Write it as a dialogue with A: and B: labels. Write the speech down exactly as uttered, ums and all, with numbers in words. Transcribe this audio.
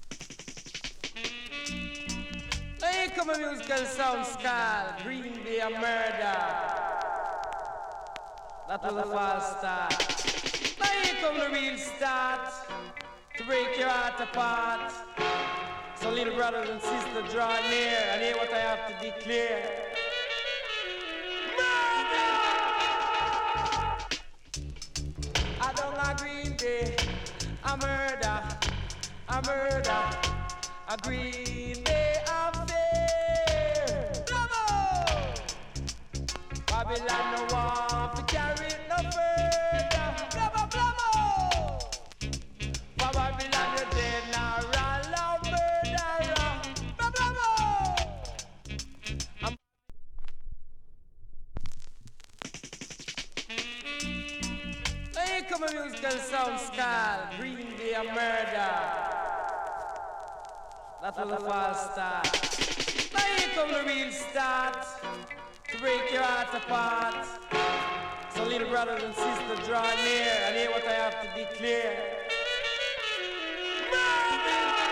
A: Now here come a musical sound called Green Day a Murder. That was a false start. Now here come the real start to break your heart apart. So little brothers and sisters, draw near and hear what I have to declare. Murder! I don't agree Day, a murder, a murder, a Green Day affair. Bravo! Babylon no want to carry it no further. Bravo, bravo! For Babylon you're dead now, run loud murderer. Bravo, bravo! I'm Now here come a musical sound called Green Day a Murder. That was a false start. Now here come the real start to break your heart apart. So little brothers and sisters, draw near and hear what I have to declare. Murder!